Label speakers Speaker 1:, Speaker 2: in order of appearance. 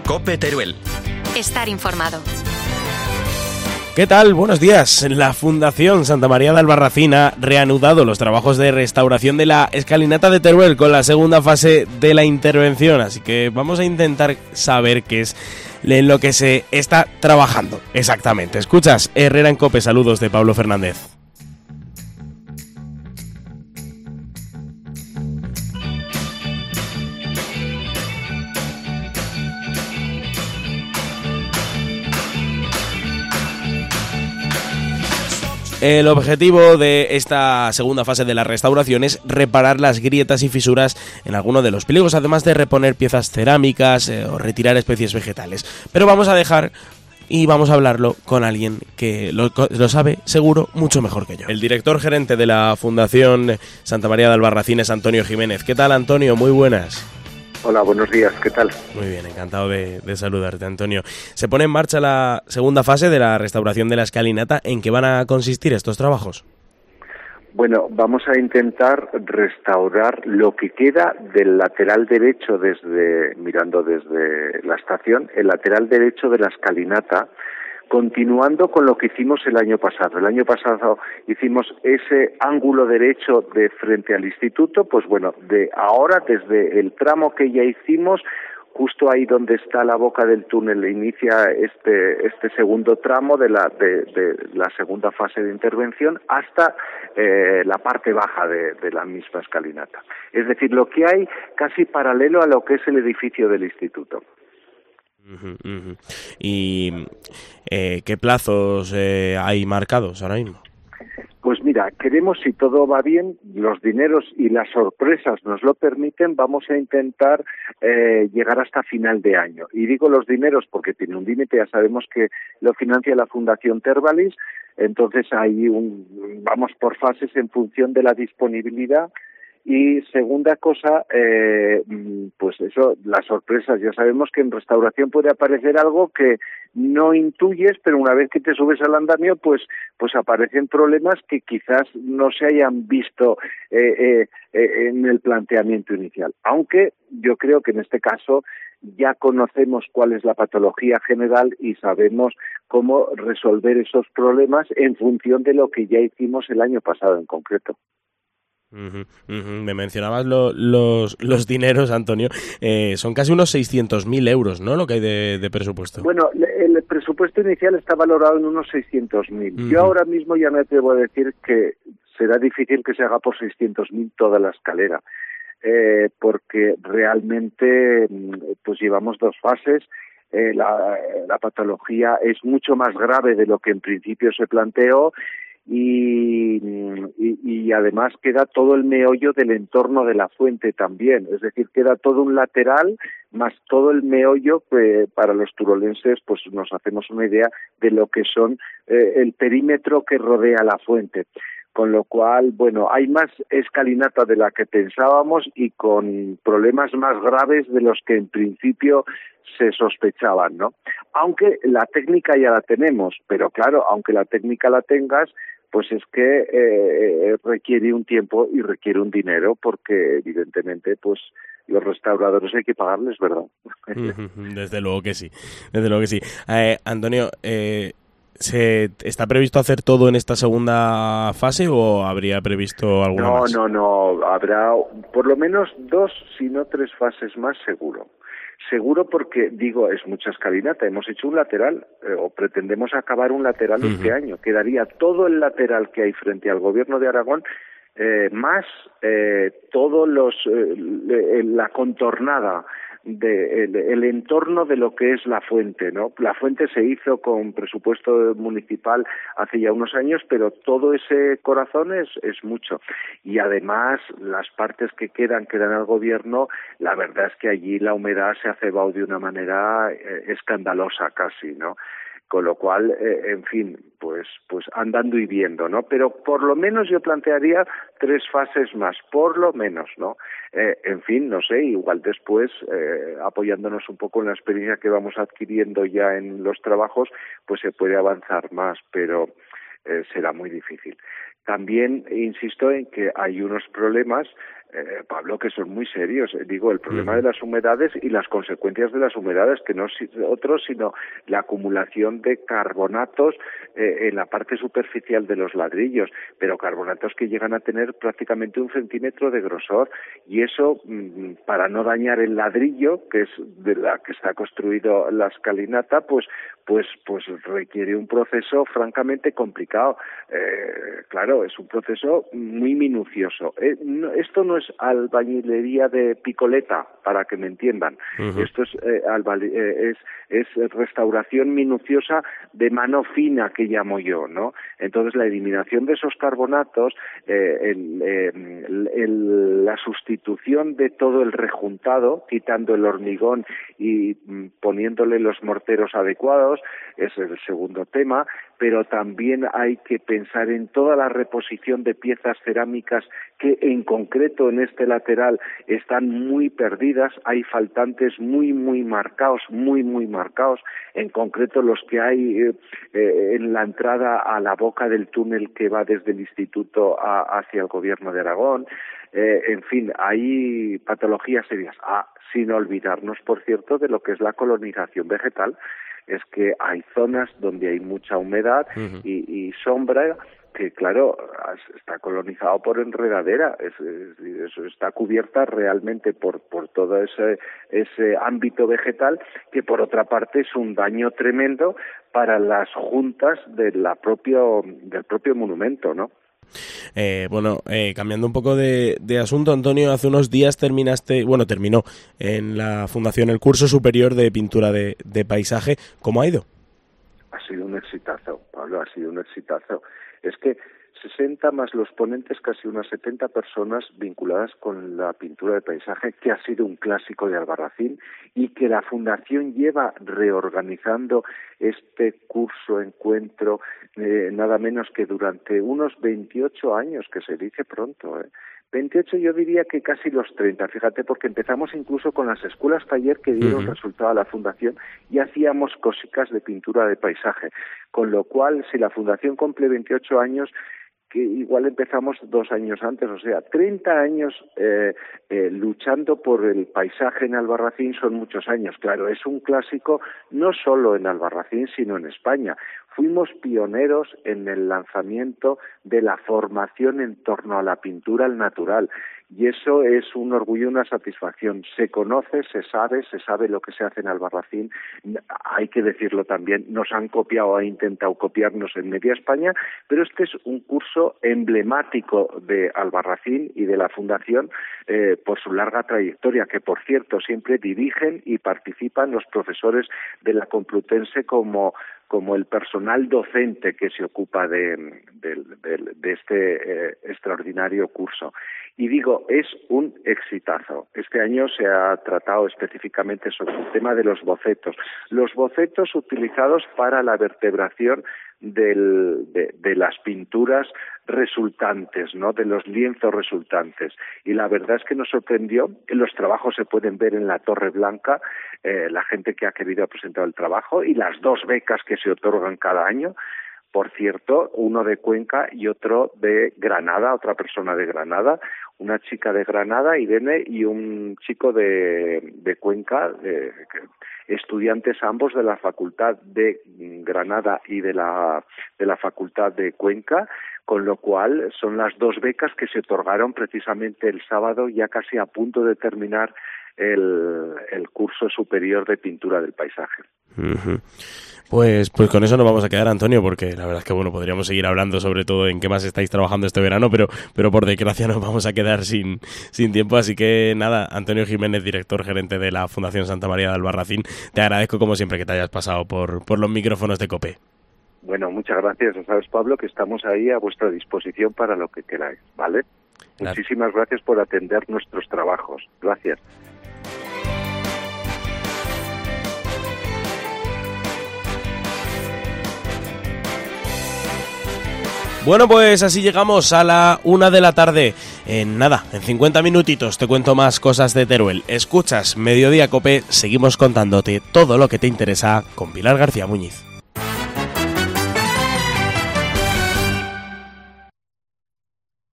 Speaker 1: COPE Teruel.
Speaker 2: Estar informado.
Speaker 3: ¿Qué tal? Buenos días. La Fundación Santa María de Albarracín ha reanudado los trabajos de restauración de la escalinata de Teruel con la segunda fase de la intervención, así que vamos a intentar saber qué es en lo que se está trabajando exactamente. Escuchas Herrera en COPE, saludos de Pablo Fernández. El objetivo de esta segunda fase de la restauración es reparar las grietas y fisuras en alguno de los pliegos, además de reponer piezas cerámicas o retirar especies vegetales. Pero vamos a dejar y vamos a hablarlo con alguien que lo sabe seguro mucho mejor que yo. El director gerente de la Fundación Santa María de Albarracín es Antonio Jiménez. ¿Qué tal, Antonio? Muy buenas.
Speaker 4: Hola, buenos días, ¿qué tal?
Speaker 3: Muy bien, encantado de saludarte, Antonio. Se pone en marcha la segunda fase de la restauración de la escalinata. ¿En qué van a consistir estos trabajos?
Speaker 4: Bueno, vamos a intentar restaurar lo que queda del lateral derecho mirando desde la estación, el lateral derecho de la escalinata, continuando con lo que hicimos el año pasado. El año pasado hicimos ese ángulo derecho de frente al instituto, pues bueno, de ahora, desde el tramo que ya hicimos, justo ahí donde está la boca del túnel, inicia este segundo tramo de la segunda fase de intervención hasta la parte baja de la misma escalinata. Es decir, lo que hay casi paralelo a lo que es el edificio del instituto.
Speaker 3: ¿Y qué plazos hay marcados ahora mismo?
Speaker 4: Pues mira, queremos, si todo va bien, los dineros y las sorpresas nos lo permiten, vamos a intentar llegar hasta final de año. Y digo los dineros porque tiene un límite, ya sabemos que lo financia la Fundación Tervalis, entonces vamos por fases en función de la disponibilidad. Y segunda cosa, pues eso, las sorpresas. Ya sabemos que en restauración puede aparecer algo que no intuyes, pero una vez que te subes al andamio, pues aparecen problemas que quizás no se hayan visto en el planteamiento inicial. Aunque yo creo que en este caso ya conocemos cuál es la patología general y sabemos cómo resolver esos problemas en función de lo que ya hicimos el año pasado en concreto.
Speaker 3: Me mencionabas los dineros, Antonio. Son casi unos 600.000 euros, ¿no?, lo que hay de presupuesto.
Speaker 4: Bueno, el presupuesto inicial está valorado en unos 600.000. Yo ahora mismo ya me atrevo a decir que será difícil que se haga por 600.000 toda la escalera, porque realmente pues llevamos dos fases. La patología es mucho más grave de lo que en principio se planteó. Y además queda todo el meollo del entorno de la fuente también, es decir, queda todo un lateral más todo el meollo que para los turolenses pues nos hacemos una idea de lo que son el perímetro que rodea la fuente. Con lo cual, bueno, hay más escalinata de la que pensábamos y con problemas más graves de los que en principio se sospechaban, ¿no? Aunque la técnica ya la tenemos, pero claro, aunque la técnica la tengas, pues es que requiere un tiempo y requiere un dinero, porque evidentemente pues los restauradores hay que pagarles, ¿verdad?
Speaker 3: Desde luego que sí, desde luego que sí. Antonio, ¿se está previsto hacer todo en esta segunda fase o habría previsto alguna más?
Speaker 4: No, habrá por lo menos 2, si no 3 fases más seguro. Seguro porque, digo, es mucha escalinata. Hemos hecho un lateral, o pretendemos acabar un lateral este año. Quedaría todo el lateral que hay frente al Gobierno de Aragón, más todos la contornada el entorno de lo que es la fuente, ¿no? La fuente se hizo con presupuesto municipal hace ya unos años, pero todo ese corazón es mucho. Y además las partes que quedan al gobierno, la verdad es que allí la humedad se ha cebado de una manera escandalosa casi, ¿no? Con lo cual, en fin, pues andando y viendo, ¿no? Pero por lo menos yo plantearía 3 fases más, por lo menos, ¿no? En fin, no sé, igual después, apoyándonos un poco en la experiencia que vamos adquiriendo ya en los trabajos, pues se puede avanzar más, pero será muy difícil. También insisto en que hay unos problemas Pablo, que son muy serios. Digo, el problema de las humedades y las consecuencias de las humedades, que no es otro, sino la acumulación de carbonatos en la parte superficial de los ladrillos, pero carbonatos que llegan a tener prácticamente 1 centímetro de grosor, y eso, para no dañar el ladrillo, que es de la que está construido la escalinata, pues requiere un proceso francamente complicado. Claro, es un proceso muy minucioso. Esto no es albañilería de picoleta, para que me entiendan. Esto es restauración minuciosa de mano fina, que llamo yo, ¿no? Entonces, la eliminación de esos carbonatos, la sustitución de todo el rejuntado, quitando el hormigón y poniéndole los morteros adecuados, es el segundo tema, pero también hay que pensar en toda la reposición de piezas cerámicas que en concreto en este lateral están muy perdidas, hay faltantes muy marcados, en concreto los que hay en la entrada a la boca del túnel que va desde el instituto hacia el gobierno de Aragón. En fin, hay patologías serias. Sin olvidarnos, por cierto, de lo que es la colonización vegetal. Es que hay zonas donde hay mucha humedad y sombra, que claro, está colonizado por enredadera, eso está cubierta realmente por todo ese ámbito vegetal, que por otra parte es un daño tremendo para las juntas del propio monumento, ¿no?
Speaker 3: Cambiando un poco de asunto, Antonio, hace unos días terminó en la Fundación el curso superior de pintura de paisaje. ¿Cómo ha ido?
Speaker 4: Ha sido un exitazo, Pablo, ha sido un exitazo. Es que 60 más los ponentes, casi unas 70 personas vinculadas con la pintura de paisaje, que ha sido un clásico de Albarracín, y que la Fundación lleva reorganizando este encuentro, nada menos que durante unos 28 años, que se dice pronto, 28, yo diría que casi los 30, fíjate, porque empezamos incluso con las escuelas taller que dieron resultado a la Fundación y hacíamos cositas de pintura de paisaje, con lo cual, si la Fundación cumple 28 años, que igual empezamos 2 años antes, o sea, 30 años luchando por el paisaje en Albarracín son muchos años. Claro, es un clásico no solo en Albarracín, sino en España. Fuimos pioneros en el lanzamiento de la formación en torno a la pintura al natural, y eso es un orgullo y una satisfacción. Se conoce, se sabe lo que se hace en Albarracín. Hay que decirlo también, nos han copiado, han intentado copiarnos en media España, pero este es un curso emblemático de Albarracín y de la Fundación por su larga trayectoria, que por cierto siempre dirigen y participan los profesores de la Complutense como el personal docente que se ocupa de este extraordinario curso. Y digo, es un exitazo. Este año se ha tratado específicamente sobre el tema de los bocetos utilizados para la vertebración de las pinturas resultantes, ¿no?, de los lienzos resultantes. Y la verdad es que nos sorprendió. Los trabajos se pueden ver en la Torre Blanca, la gente que ha querido presentar el trabajo, y las 2 becas que se otorgan cada año. Por cierto, uno de Cuenca y otro de Granada, otra persona de Granada, una chica de Granada, Irene, y un chico de Cuenca, estudiantes ambos de la Facultad de Granada y de la Facultad de Cuenca, con lo cual son las 2 becas que se otorgaron precisamente el sábado, ya casi a punto de terminar el curso superior de pintura del paisaje.
Speaker 3: Pues con eso nos vamos a quedar, Antonio, porque la verdad es que podríamos seguir hablando sobre todo en qué más estáis trabajando este verano, pero por desgracia nos vamos a quedar sin tiempo, así que nada, Antonio Jiménez, director gerente de la Fundación Santa María de Albarracín, te agradezco como siempre que te hayas pasado por los micrófonos de COPE.
Speaker 4: Bueno, muchas gracias. Ya sabes, Pablo, que estamos ahí a vuestra disposición para lo que queráis, ¿vale? Gracias. Muchísimas gracias por atender nuestros trabajos. Gracias.
Speaker 3: Bueno, pues así llegamos a la 1 de la tarde. En 50 minutitos te cuento más cosas de Teruel. Escuchas Mediodía Cope, seguimos contándote todo lo que te interesa con Pilar García Muñiz.